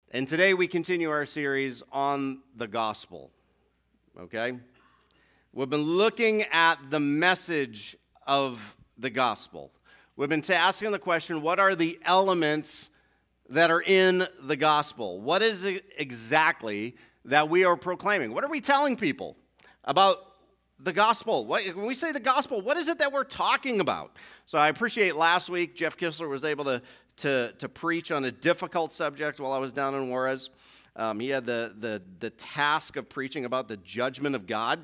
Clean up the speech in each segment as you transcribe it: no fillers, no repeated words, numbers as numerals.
And today we continue our series on the gospel, okay? We've been looking at the message of the gospel. We've been asking the question, what are the elements that are in the gospel? What is it exactly that we are proclaiming? What are we telling people about the gospel? When we say the gospel, what is it that we're talking about? So I appreciate last week Jeff Kissler was able to preach on a difficult subject while I was down in Juarez. He had the task of preaching about the judgment of God.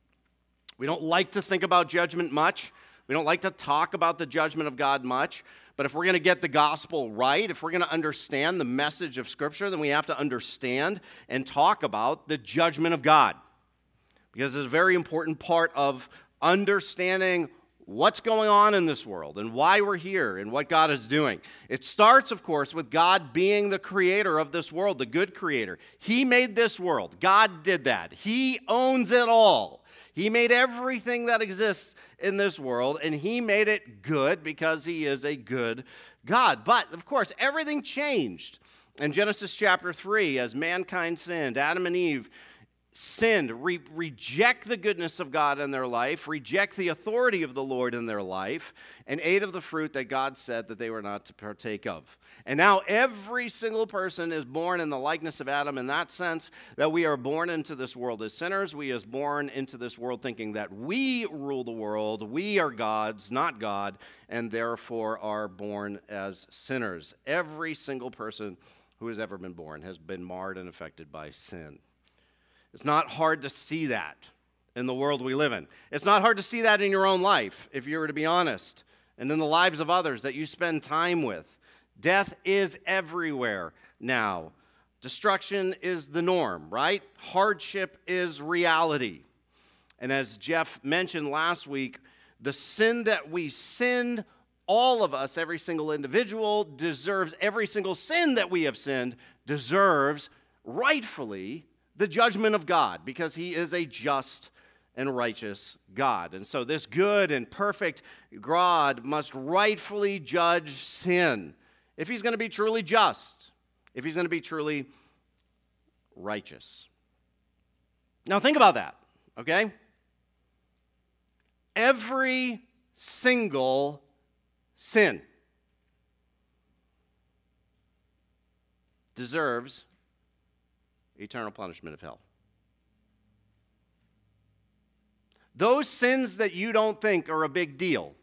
We don't like to think about judgment much. We don't like to talk about the judgment of God much. But if we're going to get the gospel right, if we're going to understand the message of Scripture, then we have to understand and talk about the judgment of God. Because it's a very important part of understanding what's going on in this world and why we're here and what God is doing. It starts, of course, with God being the creator of this world, the good creator. He made this world. God did that. He owns it all. He made everything that exists in this world, and He made it good because He is a good God. But, of course, everything changed. In Genesis chapter 3, as mankind sinned, Adam and Eve sinned, reject the goodness of God in their life, reject the authority of the Lord in their life, and ate of the fruit that God said that they were not to partake of. And now every single person is born in the likeness of Adam in that sense that we are born into this world as sinners. We are born into this world thinking that we rule the world, we are gods, not God, and therefore are born as sinners. Every single person who has ever been born has been marred and affected by sin. It's not hard to see that in the world we live in. It's not hard to see that in your own life, if you were to be honest, and in the lives of others that you spend time with. Death is everywhere now. Destruction is the norm, right? Hardship is reality. And as Jeff mentioned last week, the sin that we sinned, all of us, every single individual deserves, every single sin that we have sinned deserves rightfully the judgment of God, because He is a just and righteous God. And so this good and perfect God must rightfully judge sin if He's going to be truly just, if He's going to be truly righteous. Now think about that, okay? Every single sin deserves eternal punishment of hell. Those sins that you don't think are a big deal,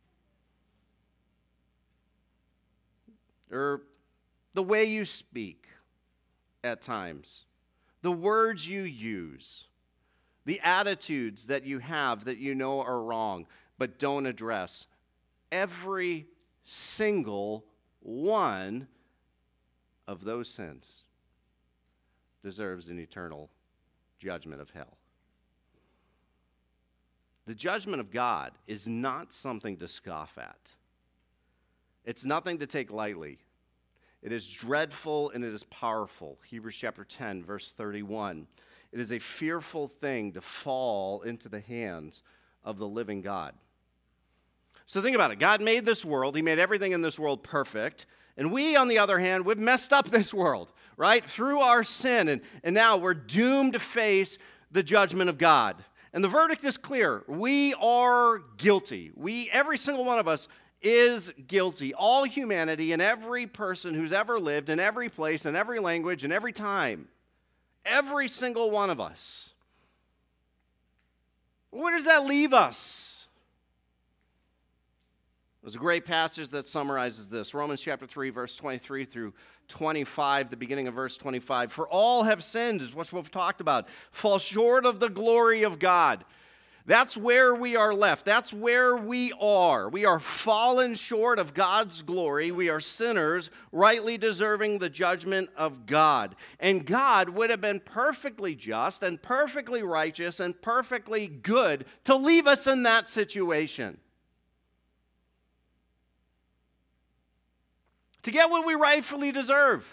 or the way you speak at times, the words you use, the attitudes that you have that you know are wrong but don't address, every single one of those sins deserves an eternal judgment of hell. The judgment of God is not something to scoff at. It's nothing to take lightly. It is dreadful and it is powerful. Hebrews chapter 10, verse 31. It is a fearful thing to fall into the hands of the living God. So think about it. God made this world. He made everything in this world perfect. And we, on the other hand, we've messed up this world, right? Through our sin. And now we're doomed to face the judgment of God. And the verdict is clear. We are guilty. Every single one of us is guilty. All humanity and every person who's ever lived in every place, in every language, in every time. Every single one of us. Where does that leave us? There's a great passage that summarizes this. Romans chapter 3, verse 23 through 25, the beginning of verse 25. For all have sinned, is what we've talked about, fall short of the glory of God. That's where we are left. That's where we are. We are fallen short of God's glory. We are sinners, rightly deserving the judgment of God. And God would have been perfectly just and perfectly righteous and perfectly good to leave us in that situation. To get what we rightfully deserve.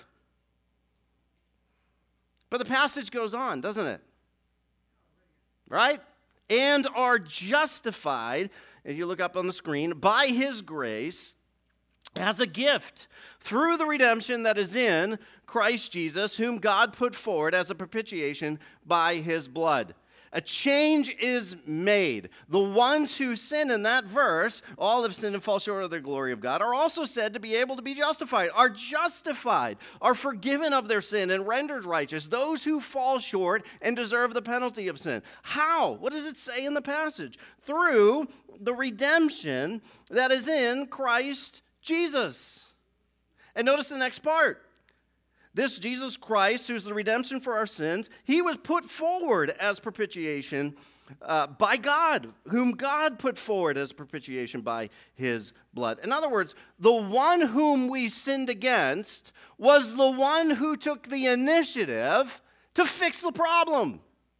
But the passage goes on, doesn't it? Right? And are justified, if you look up on the screen, by His grace as a gift through the redemption that is in Christ Jesus, whom God put forward as a propitiation by his blood. A change is made. The ones who sin in that verse, all have sinned and fall short of the glory of God, are also said to be able to be justified, are forgiven of their sin and rendered righteous, those who fall short and deserve the penalty of sin. How? What does it say in the passage? Through the redemption that is in Christ Jesus. And notice the next part. This Jesus Christ, who's the redemption for our sins, he was put forward as propitiation by God, whom God put forward as propitiation by his blood. In other words, the one whom we sinned against was the one who took the initiative to fix the problem.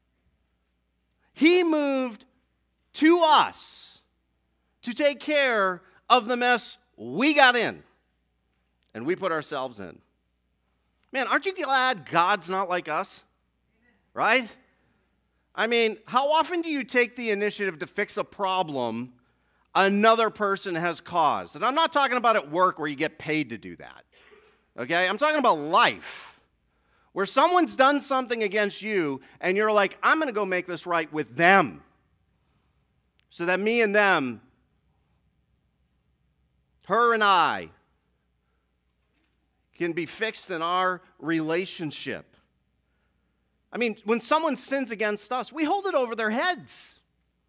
He moved to us to take care of the mess we got in and we put ourselves in. Man, aren't you glad God's not like us? Right? I mean, how often do you take the initiative to fix a problem another person has caused? And I'm not talking about at work where you get paid to do that. Okay? I'm talking about life. Where someone's done something against you and you're like, I'm going to go make this right with them. So that me and them, her and I, can be fixed in our relationship. I mean, when someone sins against us, we hold it over their heads.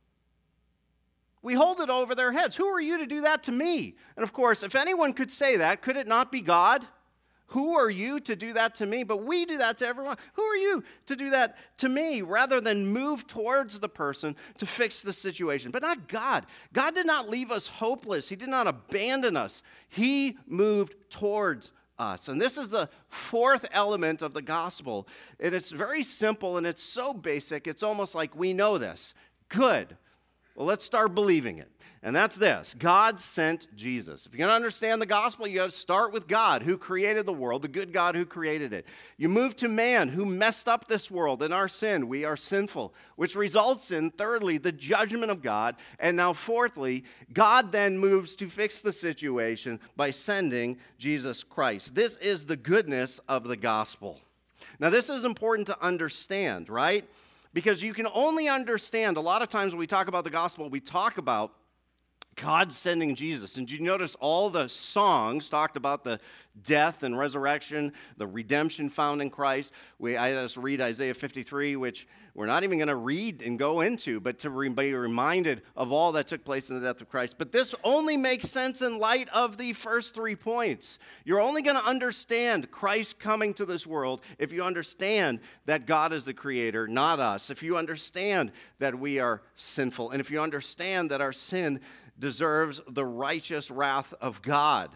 We hold it over their heads. Who are you to do that to me? And of course, if anyone could say that, could it not be God? Who are you to do that to me? But we do that to everyone. Who are you to do that to me rather than move towards the person to fix the situation? But not God. God did not leave us hopeless. He did not abandon us. He moved towards us. And this is the fourth element of the gospel. And it's very simple and it's so basic, it's almost like we know this. Good. Well, let's start believing it. And that's this. God sent Jesus. If you're going to understand the gospel, you got to start with God who created the world, the good God who created it. You move to man who messed up this world in our sin. We are sinful, which results in, thirdly, the judgment of God. And now, fourthly, God then moves to fix the situation by sending Jesus Christ. This is the goodness of the gospel. Now, this is important to understand, right? Because you can only understand, a lot of times when we talk about the gospel, we talk about God sending Jesus. And you notice all the songs talked about the death and resurrection, the redemption found in Christ. I had us read Isaiah 53, which we're not even going to read and go into, but to be reminded of all that took place in the death of Christ. But this only makes sense in light of the first 3 points. You're only going to understand Christ coming to this world if you understand that God is the creator, not us. If you understand that we are sinful, and if you understand that our sin deserves the righteous wrath of God.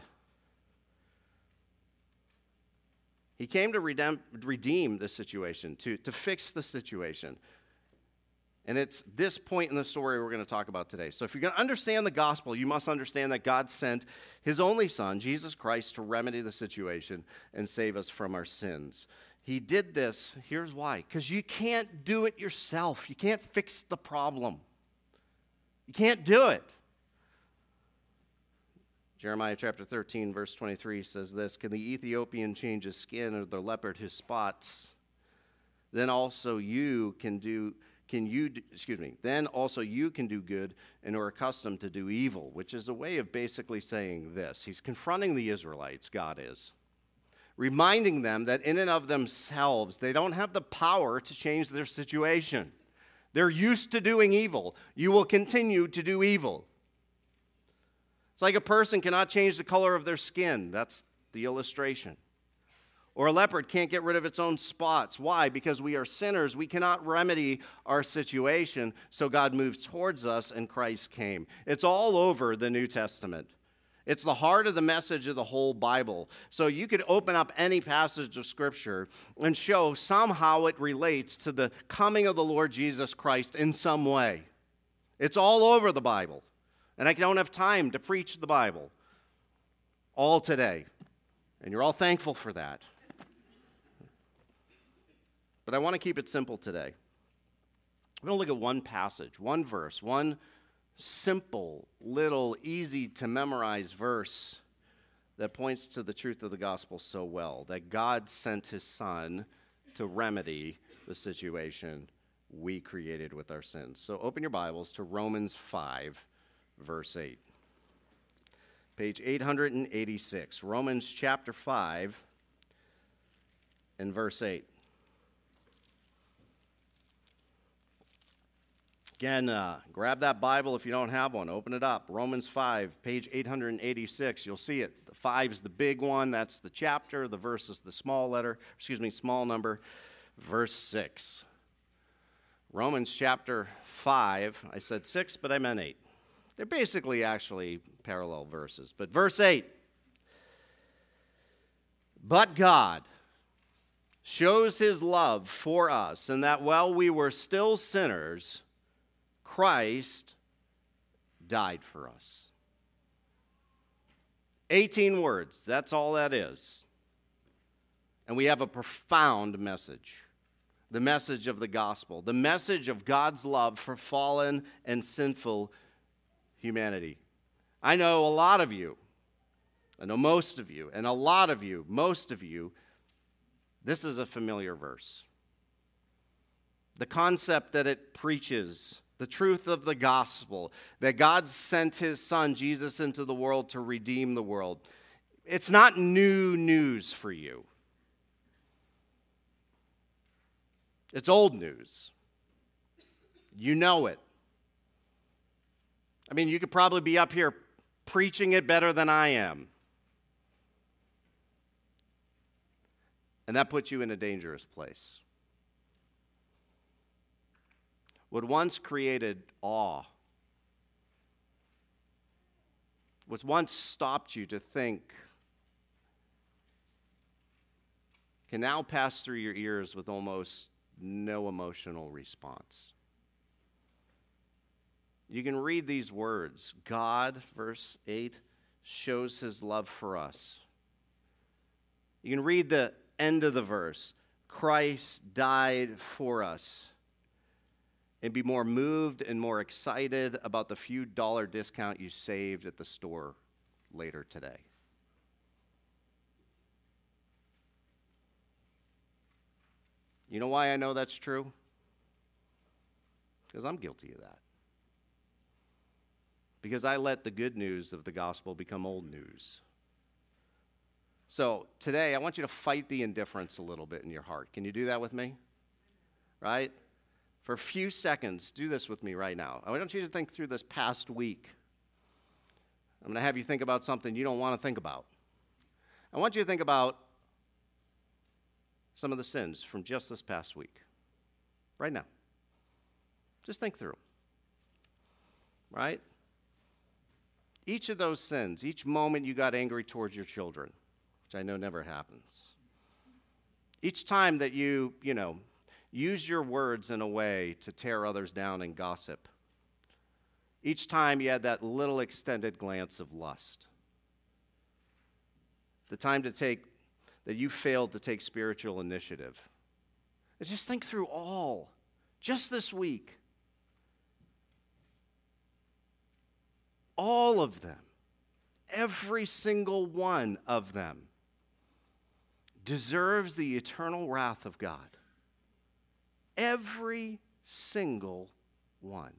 He came to redeem the situation, to fix the situation. And it's this point in the story we're going to talk about today. So if you're going to understand the gospel, you must understand that God sent his only son, Jesus Christ, to remedy the situation and save us from our sins. He did this, here's why. Because you can't do it yourself. You can't fix the problem. You can't do it. Jeremiah chapter 13, verse 23 says this, "Can the Ethiopian change his skin or the leopard his spots? Then also you can do good and are accustomed to do evil," which is a way of basically saying this. He's confronting the Israelites, God is, reminding them that in and of themselves, they don't have the power to change their situation. They're used to doing evil. You will continue to do evil. It's like a person cannot change the color of their skin. That's the illustration. Or a leopard can't get rid of its own spots. Why? Because we are sinners. We cannot remedy our situation, so God moved towards us and Christ came. It's all over the New Testament. It's the heart of the message of the whole Bible. So you could open up any passage of Scripture and show somehow it relates to the coming of the Lord Jesus Christ in some way. It's all over the Bible. And I don't have time to preach the Bible all today. And you're all thankful for that. But I want to keep it simple today. We're going to look at one passage, one verse, one simple, little, easy to memorize verse that points to the truth of the gospel so well, that God sent his Son to remedy the situation we created with our sins. So open your Bibles to Romans 5, verse 8. Page 886, Romans chapter 5 and verse 8. Again, grab that Bible if you don't have one. Open it up. Romans 5, page 886. You'll see it. The 5 is the big one. That's the chapter. The verse is the small number. Verse 6. Romans chapter 5. I said 6, but I meant 8. They're basically actually parallel verses. But verse 8. But God shows his love for us, in that while we were still sinners, Christ died for us. 18 words, that's all that is. And we have a profound message. The message of the gospel. The message of God's love for fallen and sinful humanity. I know a lot of you. I know most of you. And a lot of you, most of you, this is a familiar verse. The concept that it preaches, the truth of the gospel, that God sent his Son, Jesus, into the world to redeem the world. It's not new news for you. It's old news. You know it. I mean, you could probably be up here preaching it better than I am. And that puts you in a dangerous place. What once created awe, what once stopped you to think, can now pass through your ears with almost no emotional response. You can read these words. God, verse 8, shows his love for us. You can read the end of the verse. Christ died for us. And be more moved and more excited about the few dollar discount you saved at the store later today. You know why I know that's true? Because I'm guilty of that. Because I let the good news of the gospel become old news. So today, I want you to fight the indifference a little bit in your heart. Can you do that with me? Right? For a few seconds, do this with me right now. I want you to think through this past week. I'm going to have you think about something you don't want to think about. I want you to think about some of the sins from just this past week. Right now. Just think through them. Right? Each of those sins, each moment you got angry towards your children, which I know never happens. Each time that you use your words in a way to tear others down and gossip. Each time you had that little extended glance of lust. The time that you failed to take spiritual initiative. And just think through all, just this week. All of them, every single one of them, deserves the eternal wrath of God. Every single one.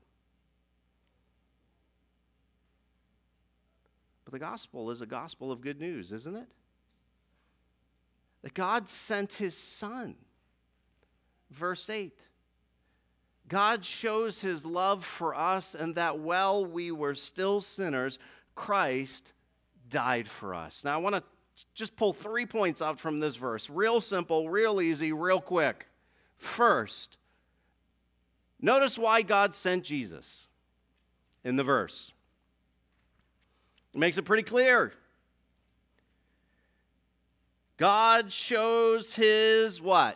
But the gospel is a gospel of good news, isn't it? That God sent his Son. Verse 8. God shows his love for us, and that while we were still sinners, Christ died for us. Now I want to just pull 3 points out from this verse. Real simple, real easy, real quick. First, notice why God sent Jesus in the verse. It makes it pretty clear. God shows his what?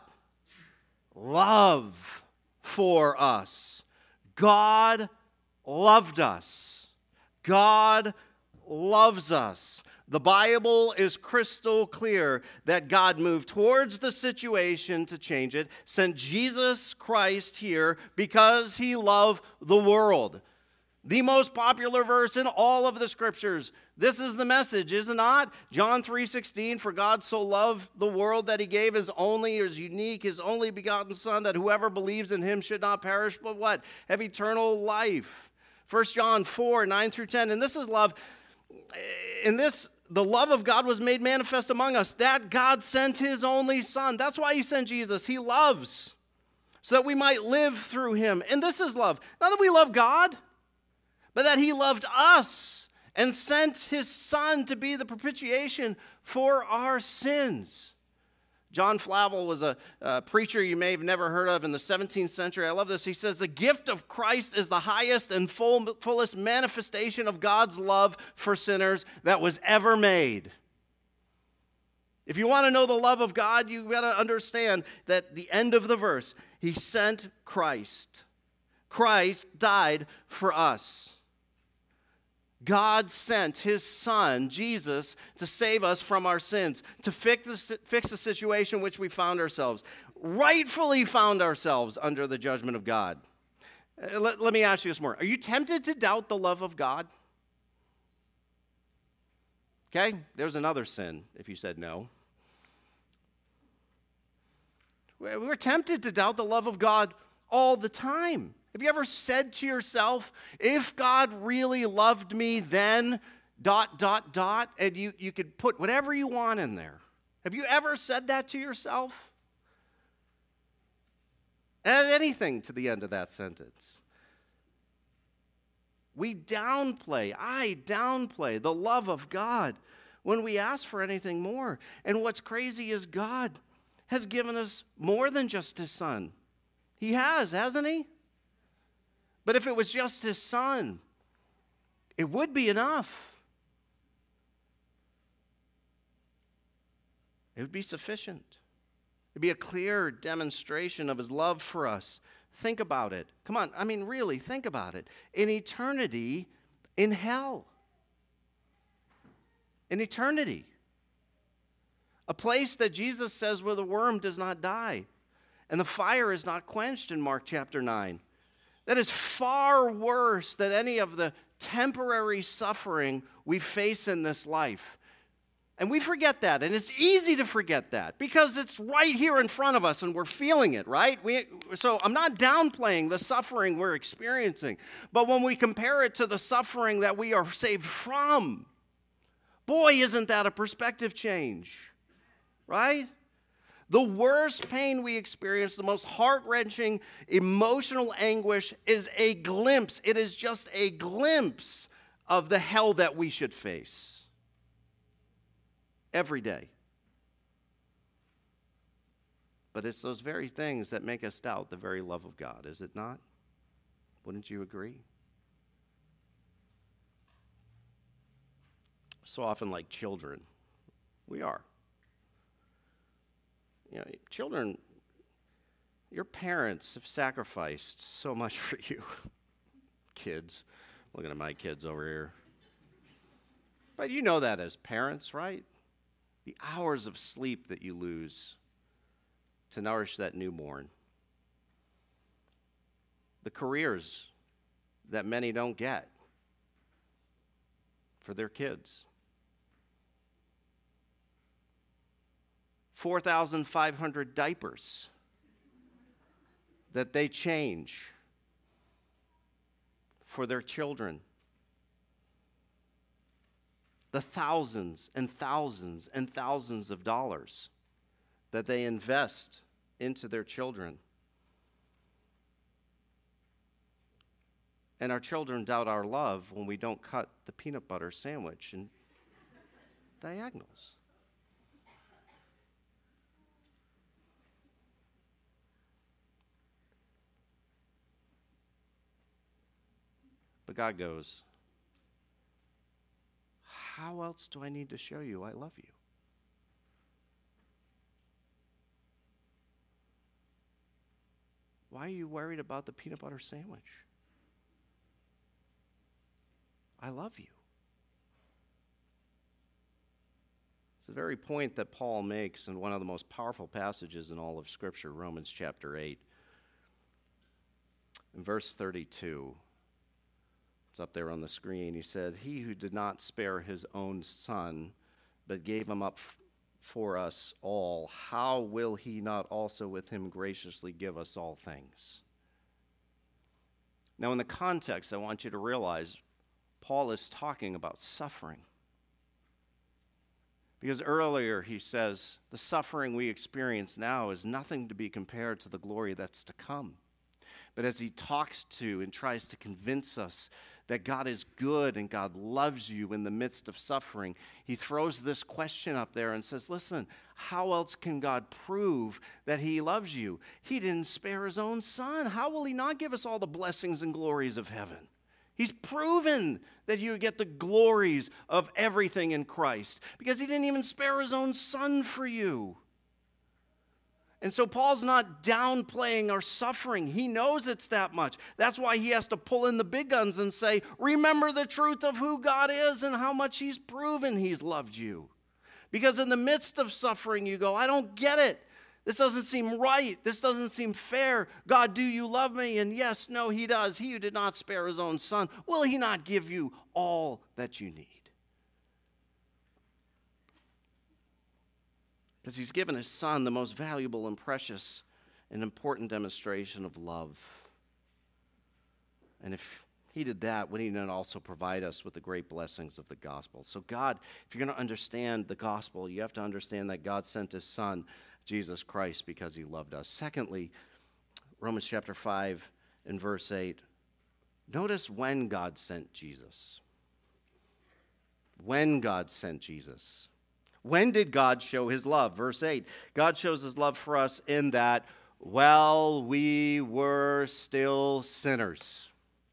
Love for us. God loved us. God loves us. The Bible is crystal clear that God moved towards the situation to change it, sent Jesus Christ here because he loved the world. The most popular verse in all of the scriptures. This is the message, is it not? John 3:16, for God so loved the world that he gave his unique, his only begotten Son, that whoever believes in him should not perish, but what? Have eternal life. 1 John 4:9 through 10. And this is love. In this, the love of God was made manifest among us, that God sent his only Son. That's why he sent Jesus. He loves, so that we might live through him. And this is love. Not that we love God, but that he loved us and sent his Son to be the propitiation for our sins. John Flavel was a preacher you may have never heard of in the 17th century. I love this. He says, the gift of Christ is the highest and fullest manifestation of God's love for sinners that was ever made. If you want to know the love of God, you've got to understand that the end of the verse, he sent Christ. Christ died for us. God sent his Son, Jesus, to save us from our sins, to fix the situation in which we found ourselves, rightfully found ourselves under the judgment of God. Let me ask you this more. Are you tempted to doubt the love of God? Okay, there's another sin if you said no. We're tempted to doubt the love of God all the time. Have you ever said to yourself, if God really loved me then, ... and you could put whatever you want in there. Have you ever said that to yourself? Add anything to the end of that sentence. I downplay the love of God when we ask for anything more. And what's crazy is God has given us more than just his Son. He has, hasn't he? But if it was just his Son, it would be enough. It would be sufficient. It would be a clear demonstration of his love for us. Think about it. Come on, really, think about it. In eternity, in hell. In eternity. A place that Jesus says where the worm does not die and the fire is not quenched in Mark chapter 9. That is far worse than any of the temporary suffering we face in this life. And we forget that, and it's easy to forget that because it's right here in front of us and we're feeling it, right? So I'm not downplaying the suffering we're experiencing, but when we compare it to the suffering that we are saved from, boy, isn't that a perspective change, right? The worst pain we experience, the most heart-wrenching emotional anguish is a glimpse. It is just a glimpse of the hell that we should face every day. But it's those very things that make us doubt the very love of God, is it not? Wouldn't you agree? So often like children, we are. Children, your parents have sacrificed so much for you. Kids, looking at my kids over here. But you know that as parents, right? The hours of sleep that you lose to nourish that newborn. The careers that many don't get for their kids. 4,500 diapers that they change for their children. The thousands and thousands and thousands of dollars that they invest into their children. And our children doubt our love when we don't cut the peanut butter sandwich in diagonals. But God goes, how else do I need to show you I love you? Why are you worried about the peanut butter sandwich? I love you. It's the very point that Paul makes in one of the most powerful passages in all of Scripture, Romans chapter 8. In verse 32, It's up there on the screen. He said, "He who did not spare his own son, but gave him up for us all, how will he not also with him graciously give us all things?" Now, in the context, I want you to realize Paul is talking about suffering. Because earlier he says, the suffering we experience now is nothing to be compared to the glory that's to come. But as he talks to and tries to convince us that God is good and God loves you in the midst of suffering, he throws this question up there and says, listen, how else can God prove that he loves you? He didn't spare his own son. How will he not give us all the blessings and glories of heaven? He's proven that you get the glories of everything in Christ because he didn't even spare his own son for you. And so Paul's not downplaying our suffering. He knows it's that much. That's why he has to pull in the big guns and say, remember the truth of who God is and how much he's proven he's loved you. Because in the midst of suffering, you go, I don't get it. This doesn't seem right. This doesn't seem fair. God, do you love me? And yes, no, he does. He who did not spare his own son, will he not give you all that you need? Because he's given his son the most valuable and precious and important demonstration of love. And if he did that, would he not also provide us with the great blessings of the gospel? So God, if you're going to understand the gospel, you have to understand that God sent his son, Jesus Christ, because he loved us. Secondly, Romans chapter 5 and verse 8. Notice when God sent Jesus. When God sent Jesus. When did God show his love? Verse 8. God shows his love for us in that while we were still sinners.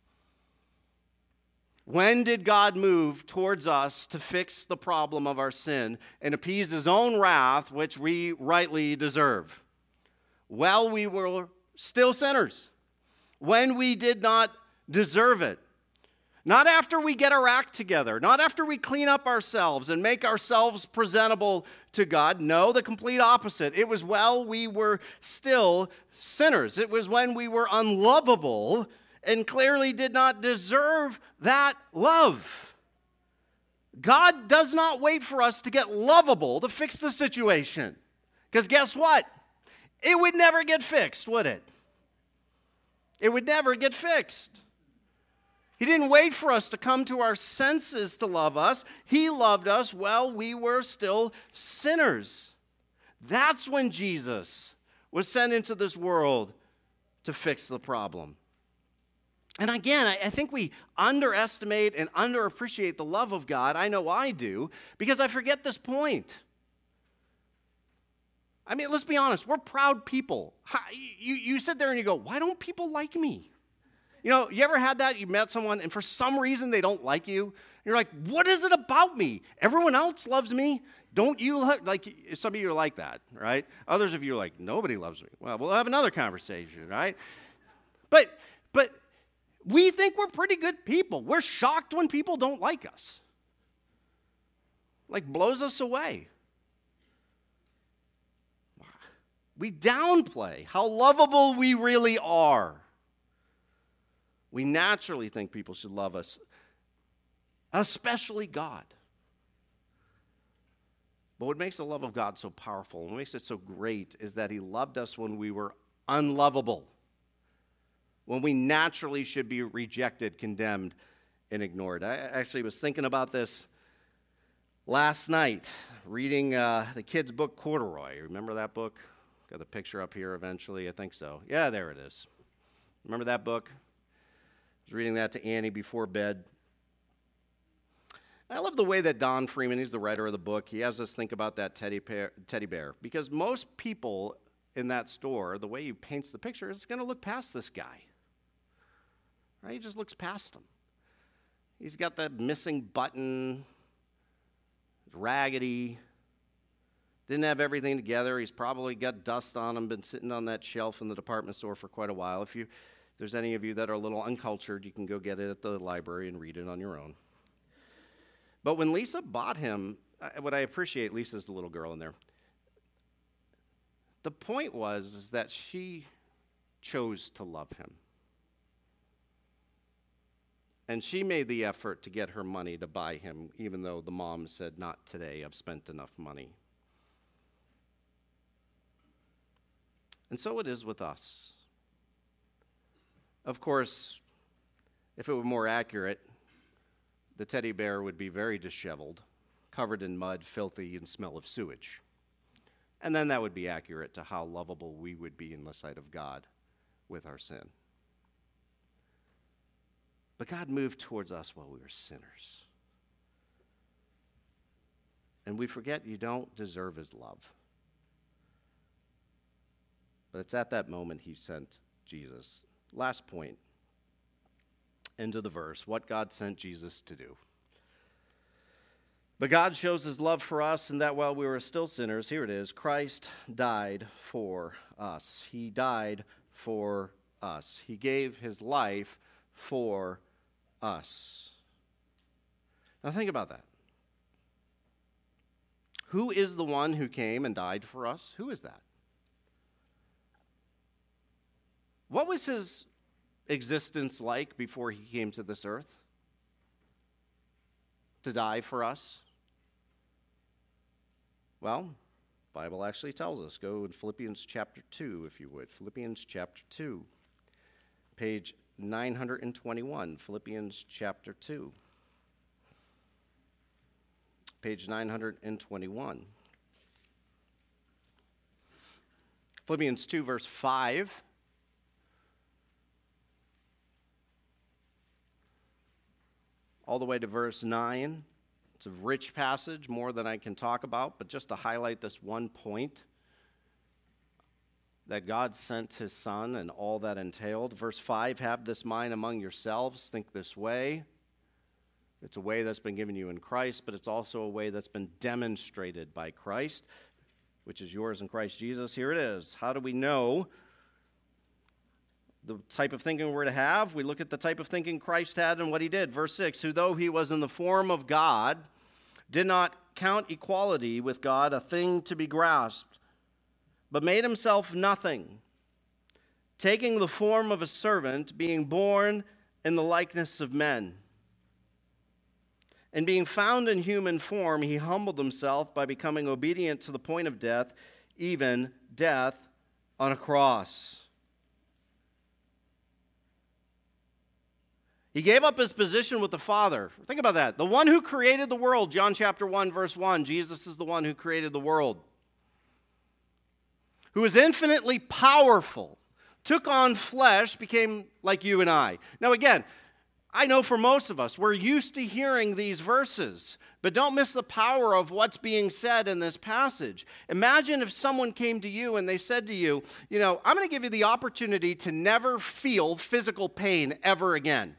When did God move towards us to fix the problem of our sin and appease his own wrath, which we rightly deserve? While we were still sinners. When we did not deserve it. Not after we get our act together. Not after we clean up ourselves and make ourselves presentable to God. No, the complete opposite. It was while we were still sinners. It was when we were unlovable and clearly did not deserve that love. God does not wait for us to get lovable to fix the situation. Because guess what? It would never get fixed, would it? It would never get fixed. He didn't wait for us to come to our senses to love us. He loved us while we were still sinners. That's when Jesus was sent into this world to fix the problem. And again, I think we underestimate and underappreciate the love of God. I know I do, because I forget this point. I mean, let's be honest. We're proud people. You sit there and you go, why don't people like me? You know, you ever had that? You met someone and for some reason they don't like you. And you're like, what is it about me? Everyone else loves me. Don't you like, some of you are like that, right? Others of you are like, nobody loves me. Well, we'll have another conversation, right? But we think we're pretty good people. We're shocked when people don't like us. Like blows us away. We downplay how lovable we really are. We naturally think people should love us, especially God. But what makes the love of God so powerful, what makes it so great, is that he loved us when we were unlovable, when we naturally should be rejected, condemned, and ignored. I actually was thinking about this last night, reading the kids' book, Corduroy. Remember that book? Got the picture up here eventually, I think so. Yeah, there it is. Remember that book? I was reading that to Annie before bed. I love the way that Don Freeman, he's the writer of the book, he has us think about that teddy bear. Because most people in that store, the way he paints the picture, is going to look past this guy. Right? He just looks past him. He's got that missing button, raggedy, didn't have everything together. He's probably got dust on him, been sitting on that shelf in the department store for quite a while. If there's any of you that are a little uncultured, you can go get it at the library and read it on your own. But when Lisa bought him, what I appreciate, Lisa's the little girl in there, the point was that she chose to love him. And she made the effort to get her money to buy him, even though the mom said, "Not today, I've spent enough money." And so it is with us. Of course, if it were more accurate, the teddy bear would be very disheveled, covered in mud, filthy, and smell of sewage. And then that would be accurate to how lovable we would be in the sight of God with our sin. But God moved towards us while we were sinners. And we forget you don't deserve his love. But it's at that moment he sent Jesus. Last point, into the verse, what God sent Jesus to do. But God shows his love for us in that while we were still sinners, here it is, Christ died for us. He died for us. He gave his life for us. Now think about that. Who is the one who came and died for us? Who is that? What was his existence like before he came to this earth to die for us? Well, the Bible actually tells us. Go in Philippians chapter 2, if you would. Philippians chapter 2, page 921. Philippians chapter 2, page 921. Philippians 2, verse 5. All the way to verse 9. It's a rich passage, more than I can talk about, but just to highlight this one point, that God sent his Son and all that entailed. Verse 5, have this mind among yourselves, think this way. It's a way that's been given you in Christ, but it's also a way that's been demonstrated by Christ, which is yours in Christ Jesus. Here it is. How do we know the type of thinking we're to have? We look at the type of thinking Christ had and what he did. Verse 6, who though he was in the form of God, did not count equality with God a thing to be grasped, but made himself nothing, taking the form of a servant, being born in the likeness of men. And being found in human form, he humbled himself by becoming obedient to the point of death, even death on a cross. He gave up his position with the Father. Think about that. The one who created the world, John chapter 1, verse 1, Jesus is the one who created the world. Who is infinitely powerful, took on flesh, became like you and I. Now again, I know for most of us, we're used to hearing these verses, but don't miss the power of what's being said in this passage. Imagine if someone came to you and they said to you, I'm going to give you the opportunity to never feel physical pain ever again.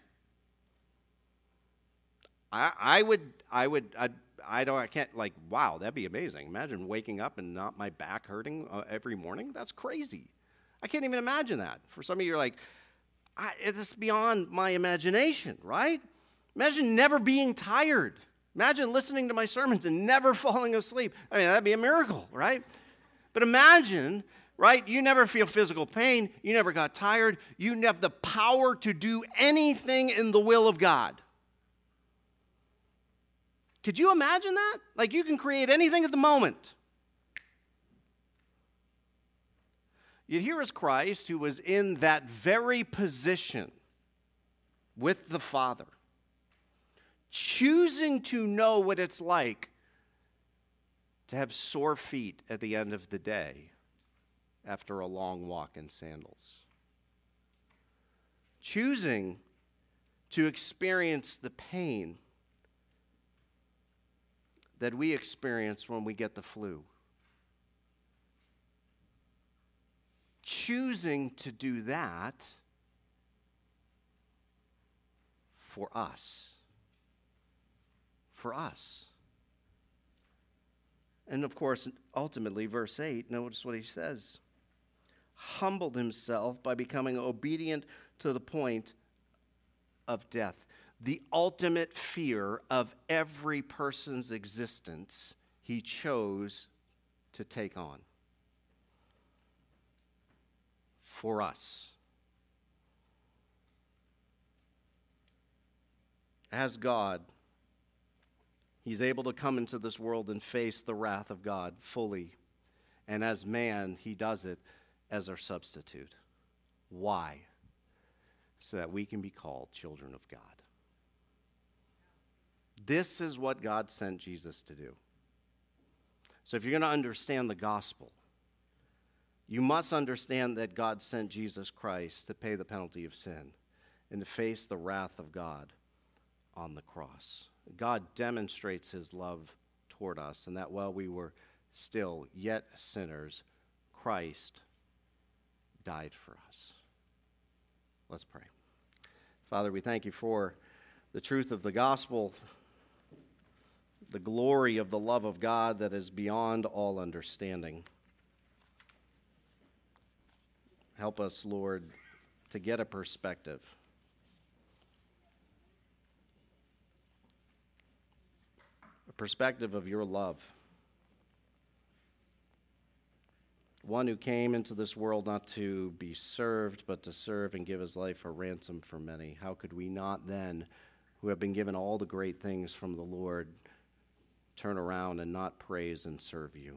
I can't, wow, that'd be amazing. Imagine waking up and not my back hurting every morning. That's crazy. I can't even imagine that. For some of you, you're like, it's beyond my imagination, right? Imagine never being tired. Imagine listening to my sermons and never falling asleep. I mean, that'd be a miracle, right? But imagine, right, you never feel physical pain. You never got tired. You have the power to do anything in the will of God. Could you imagine that? Like you can create anything at the moment. Yet here is Christ who was in that very position with the Father, choosing to know what it's like to have sore feet at the end of the day after a long walk in sandals. Choosing to experience the pain that we experience when we get the flu. Choosing to do that for us. For us. And of course, ultimately, verse 8, notice what he says. Humbled himself by becoming obedient to the point of death. The ultimate fear of every person's existence, he chose to take on. For us. as God, he's able to come into this world and face the wrath of God fully. And as man, he does it as our substitute. Why? So that we can be called children of God. This is what God sent Jesus to do. So if you're going to understand the gospel, you must understand that God sent Jesus Christ to pay the penalty of sin and to face the wrath of God on the cross. God demonstrates his love toward us, and that while we were still yet sinners, Christ died for us. Let's pray. Father, we thank you for the truth of the gospel, the glory of the love of God that is beyond all understanding. Help us, Lord, to get a perspective. A perspective of your love. One who came into this world not to be served, but to serve and give his life a ransom for many. How could we not then, who have been given all the great things from the Lord, turn around and not praise and serve you?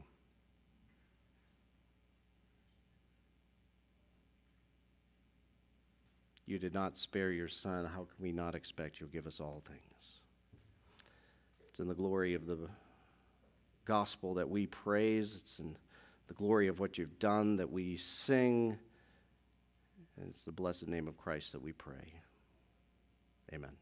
You did not spare your Son. How can we not expect you'll give us all things? It's in the glory of the gospel that we praise. It's in the glory of what you've done that we sing. And it's the blessed name of Christ that we pray. Amen.